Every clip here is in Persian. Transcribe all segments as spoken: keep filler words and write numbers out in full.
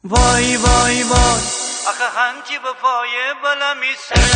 وای وای وای آخه هنچی به پای بلا میسه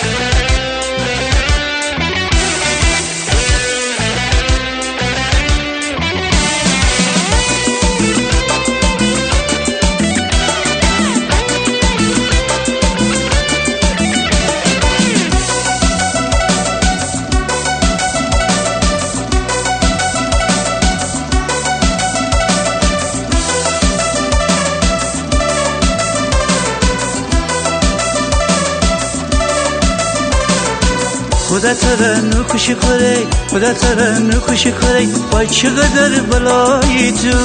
خدا ترا نکوشی کره خدا ترا نکوشی کره وای چقدر بلایی تو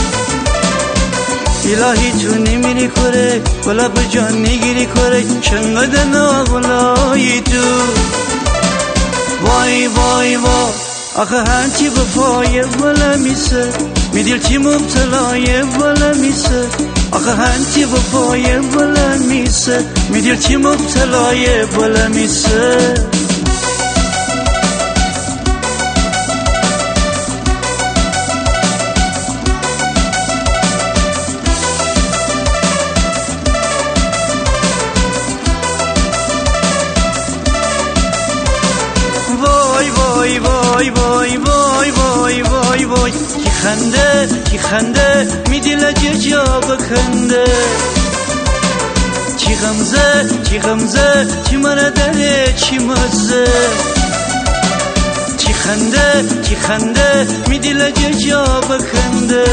الهی تو نمیری کره ولا به جان نگیری کره چقدر نابلایی تو وای وای وای آخه هنچی به پای ولا میسه میدیل چی مبتلای ولا میسه آخه هنچی به پای ولا میسه میدیل چی مبتلای ولا میسه وای وای وای وای وای وای وای کی خنده کی خنده می دل جا بکنده چی غمزه چی غمزه چی مرا داره چی مزه چی خنده چی خنده می دل جا بکنده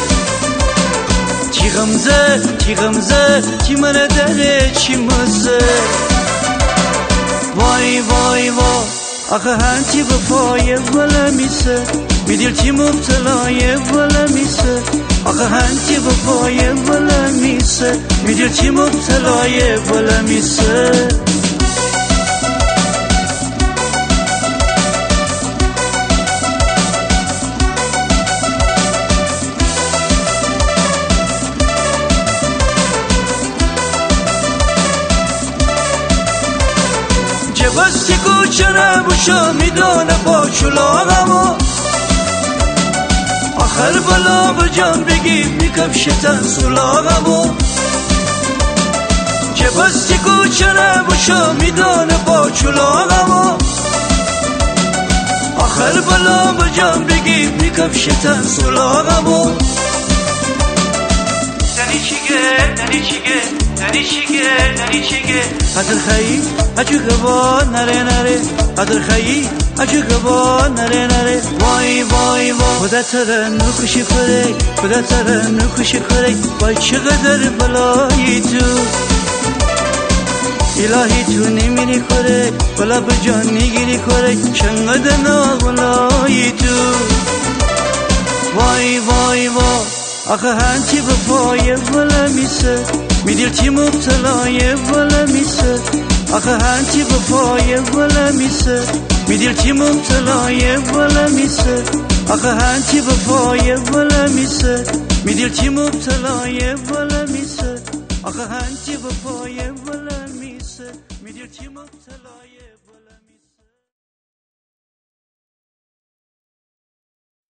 چی غمزه چی غمزه چی مرا داره چی مزه وای وای وای آخه هنچی به پای ولا میسه میدیل چی مبتلای ولا میسه آخه هنچی به پای ولا میسه میدیل چی مبتلای ولا میسه بستی کوچره بوشا میدانه با چلاغمو آخر بلا به جان بگی میکفشتن سلاغمو چه بستی کوچره بوشا میدانه با چلاغمو آخر بلا به جان بگی میکفشتن سلاغمو دنی چیگه دنی چیگه دنی چیگه دنی چیگه هدر خیی اجو گوا نره نره هدر خیی اجو گوا نره نره وای وای وای خدا ترا نکوشی کره خدا ترا نکوشی کره وای چقدر بلایی تو الهی تو نمیری کره ولا به جان نگیری کره چقدر نابلایی تو وای وای وای آخه هنچی به پای ولا میسه میدیل چی مبتلای ولا میسه آخه هنچی به پای ولا میسه میدیل چی مبتلای ولا میسه آخه هنچی به پای ولا میسه میدیل چی مبتلای ولا میسه آخه هنچی به پای ولا میسه میدیل چی مبتلای